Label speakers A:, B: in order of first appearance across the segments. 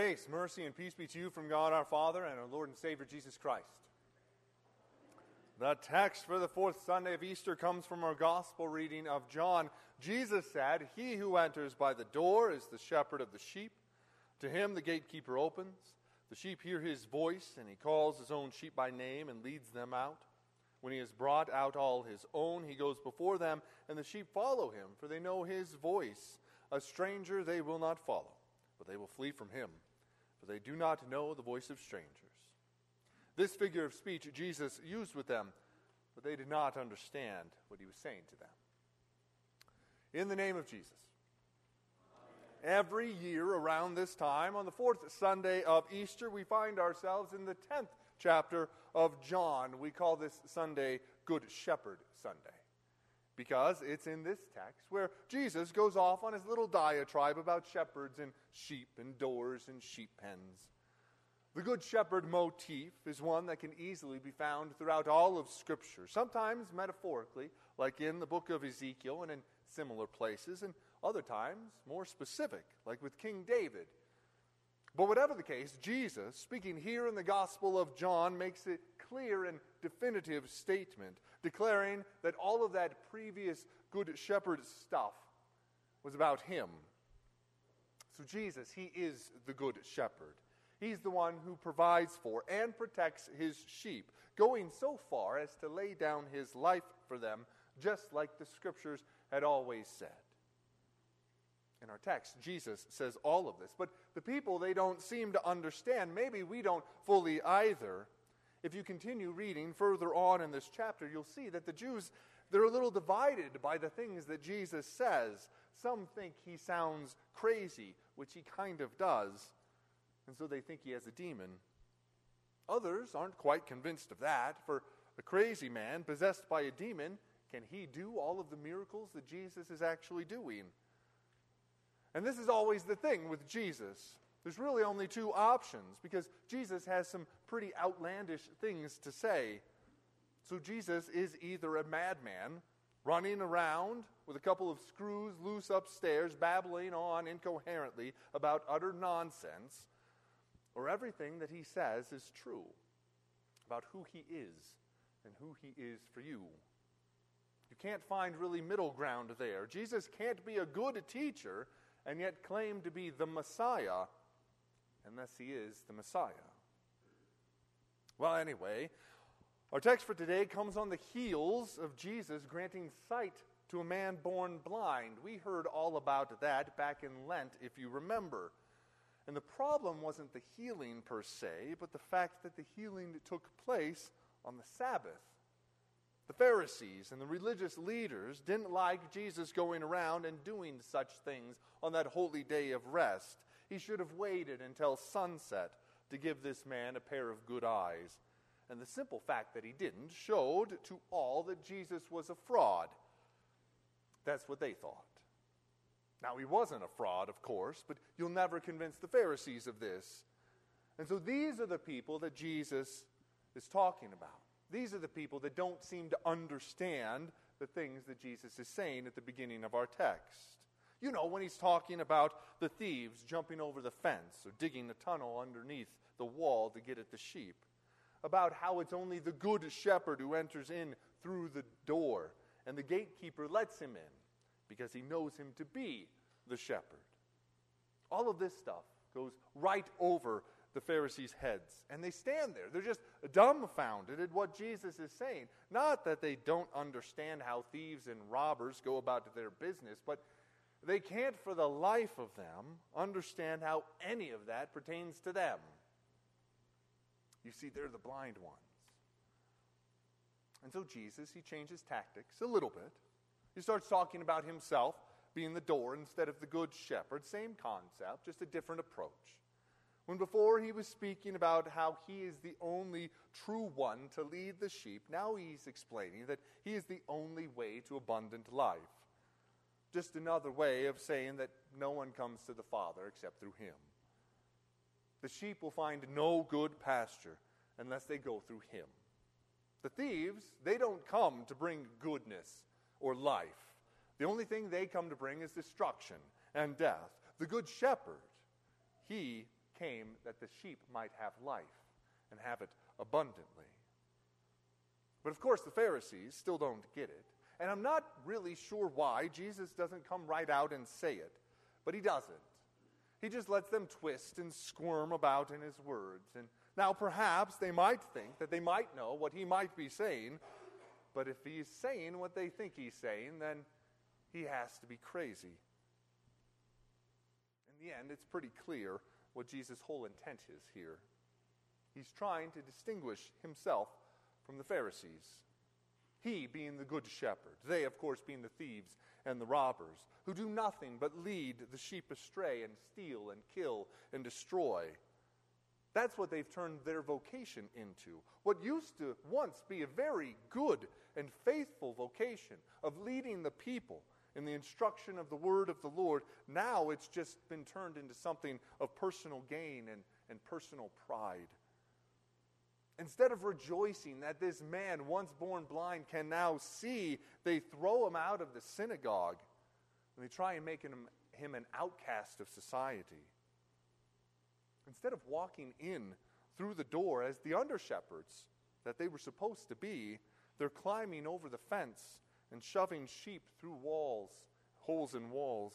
A: Grace, mercy, and peace be to you from God our Father and our Lord and Savior Jesus Christ. The text for the fourth Sunday of Easter comes from our gospel reading of John. Jesus said, "He who enters by the door is the shepherd of the sheep. To him the gatekeeper opens. The sheep hear his voice, and he calls his own sheep by name and leads them out. When he has brought out all his own, he goes before them, and the sheep follow him, for they know his voice. A stranger they will not follow, but they will flee from him, for they do not know the voice of strangers." This figure of speech Jesus used with them, but they did not understand what he was saying to them. In the name of Jesus. Every year around this time, on the fourth Sunday of Easter, we find ourselves in the 10th chapter of John. We call this Sunday Good Shepherd Sunday, because it's in this text where Jesus goes off on his little diatribe about shepherds and sheep and doors and sheep pens. The Good Shepherd motif is one that can easily be found throughout all of Scripture, sometimes metaphorically, like in the book of Ezekiel and in similar places, and other times more specific, like with King David. But whatever the case, Jesus, speaking here in the Gospel of John, makes a clear and definitive statement, declaring that all of that previous Good Shepherd stuff was about him. So Jesus, he is the Good Shepherd. He's the one who provides for and protects his sheep, going so far as to lay down his life for them, just like the Scriptures had always said. In our text, Jesus says all of this, but the people, they don't seem to understand. Maybe we don't fully either. If you continue reading further on in this chapter, you'll see that the Jews, they're a little divided by the things that Jesus says. Some think he sounds crazy, which he kind of does, and so they think he has a demon. Others aren't quite convinced of that. For a crazy man possessed by a demon, can he do all of the miracles that Jesus is actually doing? And this is always the thing with Jesus. There's really only two options, because Jesus has some pretty outlandish things to say. So Jesus is either a madman running around with a couple of screws loose upstairs, babbling on incoherently about utter nonsense, or everything that he says is true about who he is and who he is for you. You can't find really middle ground there. Jesus can't be a good teacher and yet claim to be the Messiah unless he is the Messiah. Well, anyway, our text for today comes on the heels of Jesus granting sight to a man born blind. We heard all about that back in Lent, if you remember. And the problem wasn't the healing per se, but the fact that the healing took place on the Sabbath. The Pharisees and the religious leaders didn't like Jesus going around and doing such things on that holy day of rest. He should have waited until sunset to give this man a pair of good eyes. And the simple fact that he didn't showed to all that Jesus was a fraud. That's what they thought. Now, he wasn't a fraud, of course, but you'll never convince the Pharisees of this. And so these are the people that Jesus is talking about. These are the people that don't seem to understand the things that Jesus is saying at the beginning of our text. You know, when he's talking about the thieves jumping over the fence or digging a tunnel underneath the wall to get at the sheep. About how it's only the good shepherd who enters in through the door, and the gatekeeper lets him in because he knows him to be the shepherd. All of this stuff goes right over the Pharisees' heads, and they stand there. They're just dumbfounded at what Jesus is saying. Not that they don't understand how thieves and robbers go about their business, but they can't for the life of them understand how any of that pertains to them. You see, they're the blind ones. And so Jesus, he changes tactics a little bit. He starts talking about himself being the door instead of the good shepherd. Same concept, just a different approach. When before he was speaking about how he is the only true one to lead the sheep, now he's explaining that he is the only way to abundant life. Just another way of saying that no one comes to the Father except through him. The sheep will find no good pasture unless they go through him. The thieves, they don't come to bring goodness or life. The only thing they come to bring is destruction and death. The good shepherd, he came that the sheep might have life and have it abundantly. But of course, the Pharisees still don't get it. And I'm not really sure why Jesus doesn't come right out and say it. But he doesn't. He just lets them twist and squirm about in his words. And now perhaps they might think that they might know what he might be saying. But if he's saying what they think he's saying, then he has to be crazy. In the end, it's pretty clear what Jesus' whole intent is here. He's trying to distinguish himself from the Pharisees. He being the good shepherd, they, of course, being the thieves and the robbers, who do nothing but lead the sheep astray and steal and kill and destroy. That's what they've turned their vocation into. What used to once be a very good and faithful vocation of leading the people in the instruction of the word of the Lord, now it's just been turned into something of personal gain and personal pride. Instead of rejoicing that this man, once born blind, can now see, they throw him out of the synagogue and they try and make him an outcast of society. Instead of walking in through the door as the under-shepherds that they were supposed to be, they're climbing over the fence and shoving sheep through walls, holes in walls.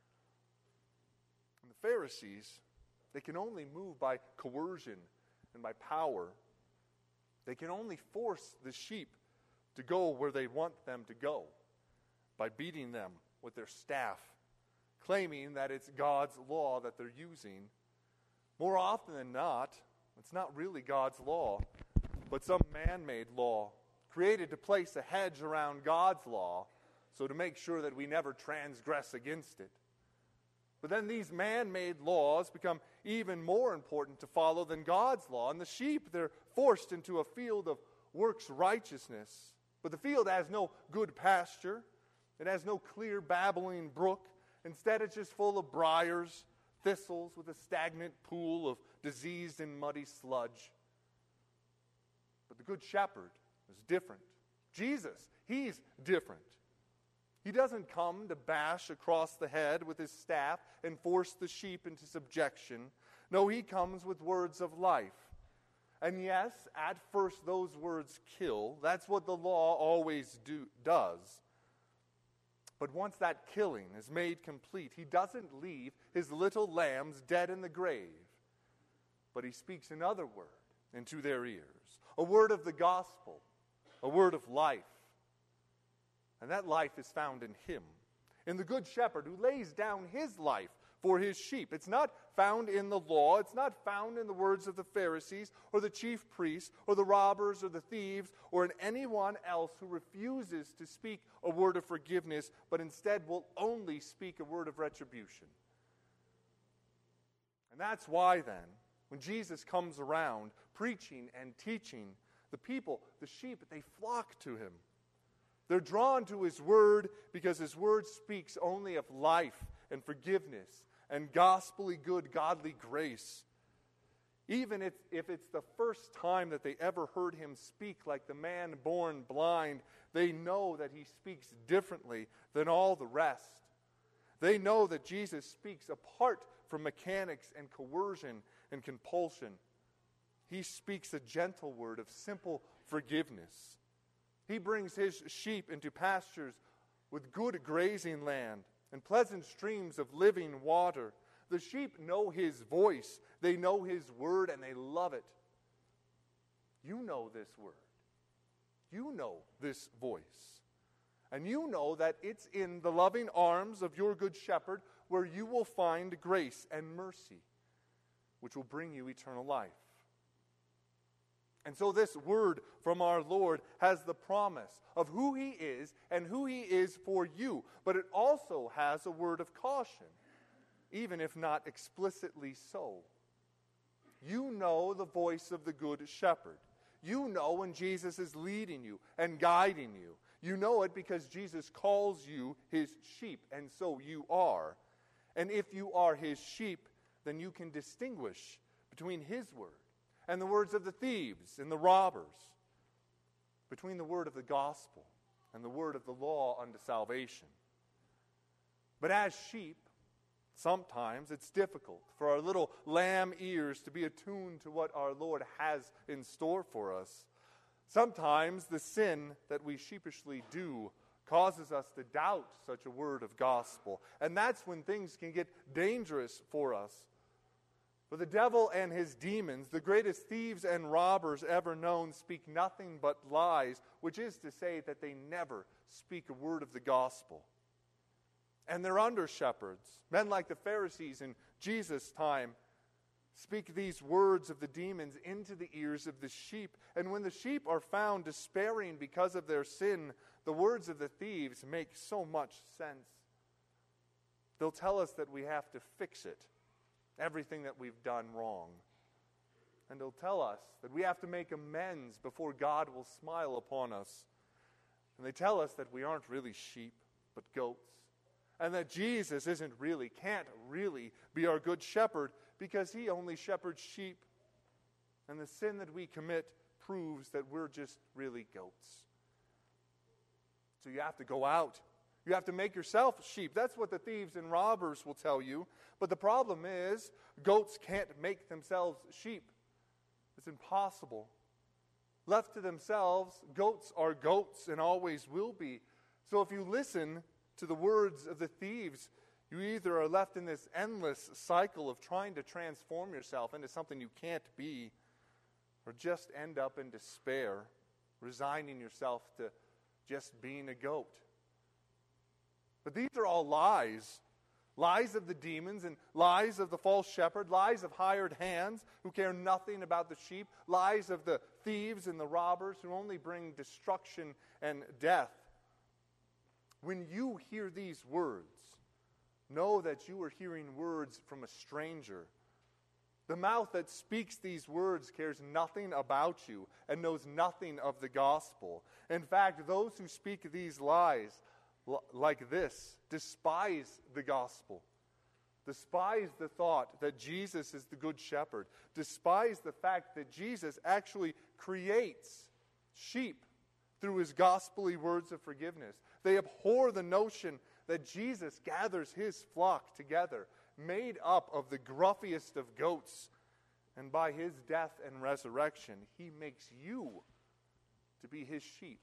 A: And the Pharisees, they can only move by coercion and by power. They can only force the sheep to go where they want them to go by beating them with their staff, claiming that it's God's law that they're using. More often than not, it's not really God's law, but some man-made law created to place a hedge around God's law so to make sure that we never transgress against it. But then these man-made laws become even more important to follow than God's law. And the sheep, they're forced into a field of works righteousness. But the field has no good pasture. It has no clear babbling brook. Instead, it's just full of briars, thistles with a stagnant pool of diseased and muddy sludge. But the good shepherd is different. Jesus, he's different. He doesn't come to bash across the head with his staff and force the sheep into subjection. No, he comes with words of life. And yes, at first those words kill. That's what the law always does. But once that killing is made complete, he doesn't leave his little lambs dead in the grave. But he speaks another word into their ears. A word of the gospel. A word of life. And that life is found in him, in the good shepherd who lays down his life for his sheep. It's not found in the law. It's not found in the words of the Pharisees or the chief priests or the robbers or the thieves or in anyone else who refuses to speak a word of forgiveness, but instead will only speak a word of retribution. And that's why then, when Jesus comes around preaching and teaching, the people, the sheep, they flock to him. They're drawn to his word because his word speaks only of life and forgiveness and gospelly good, godly grace. Even if it's the first time that they ever heard him speak like the man born blind, they know that he speaks differently than all the rest. They know that Jesus speaks apart from mechanics and coercion and compulsion. He speaks a gentle word of simple forgiveness. He brings his sheep into pastures with good grazing land and pleasant streams of living water. The sheep know his voice. They know his word and they love it. You know this word. You know this voice. And you know that it's in the loving arms of your good shepherd where you will find grace and mercy, which will bring you eternal life. And so this word from our Lord has the promise of who he is and who he is for you. But it also has a word of caution, even if not explicitly so. You know the voice of the good shepherd. You know when Jesus is leading you and guiding you. You know it because Jesus calls you his sheep, and so you are. And if you are his sheep, then you can distinguish between his word and the words of the thieves and the robbers, between the word of the gospel and the word of the law unto salvation. But as sheep, Sometimes it's difficult for our little lamb ears to be attuned to what our Lord has in store for us. Sometimes the sin that we sheepishly do causes us to doubt such a word of gospel. And that's when things can get dangerous for us. For the devil and his demons, the greatest thieves and robbers ever known, speak nothing but lies, which is to say that they never speak a word of the gospel. And their under-shepherds, men like the Pharisees in Jesus' time, speak these words of the demons into the ears of the sheep. And when the sheep are found despairing because of their sin, the words of the thieves make so much sense. They'll tell us that we have to fix it, everything that we've done wrong. And they'll tell us that we have to make amends before God will smile upon us. And they tell us that we aren't really sheep, but goats. And that Jesus can't really be our good shepherd because he only shepherds sheep. And the sin that we commit proves that we're just really goats. So you have to go out. You have to make yourself sheep. That's what the thieves and robbers will tell you. But the problem is, goats can't make themselves sheep. It's impossible. Left to themselves, goats are goats and always will be. So if you listen to the words of the thieves, you either are left in this endless cycle of trying to transform yourself into something you can't be, or just end up in despair, resigning yourself to just being a goat. But these are all lies. Lies of the demons and lies of the false shepherd, lies of hired hands who care nothing about the sheep, lies of the thieves and the robbers who only bring destruction and death. When you hear these words, know that you are hearing words from a stranger. The mouth that speaks these words cares nothing about you and knows nothing of the gospel. In fact, those who speak these lies like this despise the gospel, despise the thought that Jesus is the good shepherd, despise the fact that Jesus actually creates sheep through his gospel-y words of forgiveness. They abhor the notion that Jesus gathers his flock together, made up of the gruffiest of goats, and by his death and resurrection, he makes you to be his sheep.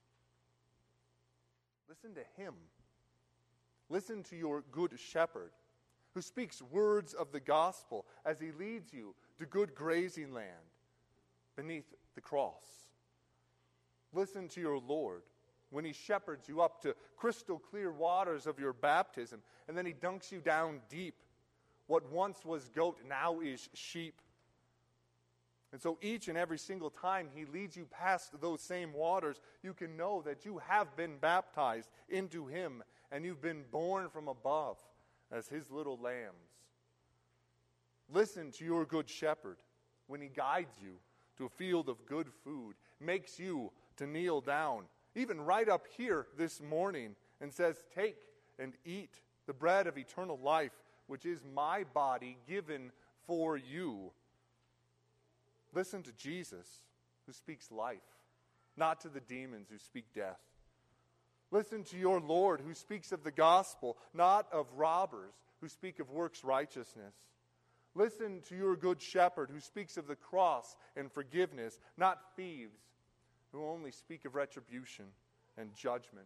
A: Listen to him. Listen to your good shepherd, who speaks words of the gospel as he leads you to good grazing land beneath the cross. Listen to your Lord when he shepherds you up to crystal clear waters of your baptism, and then he dunks you down deep. What once was goat now is sheep. And so each and every single time he leads you past those same waters, you can know that you have been baptized into him and you've been born from above as his little lambs. Listen to your good shepherd when he guides you to a field of good food, makes you to kneel down, even right up here this morning, and says, "Take and eat the bread of eternal life, which is my body given for you." Listen to Jesus, who speaks life, not to the demons who speak death. Listen to your Lord, who speaks of the gospel, not of robbers who speak of works righteousness. Listen to your good shepherd, who speaks of the cross and forgiveness, not thieves who only speak of retribution and judgment.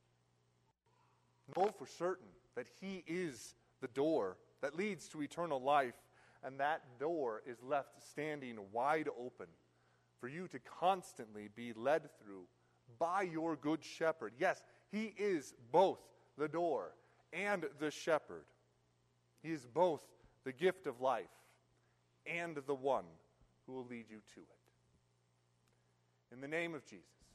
A: Know for certain that he is the door that leads to eternal life, and that door is left standing wide open for you to constantly be led through by your good shepherd. Yes, he is both the door and the shepherd. He is both the gift of life and the one who will lead you to it. In the name of Jesus.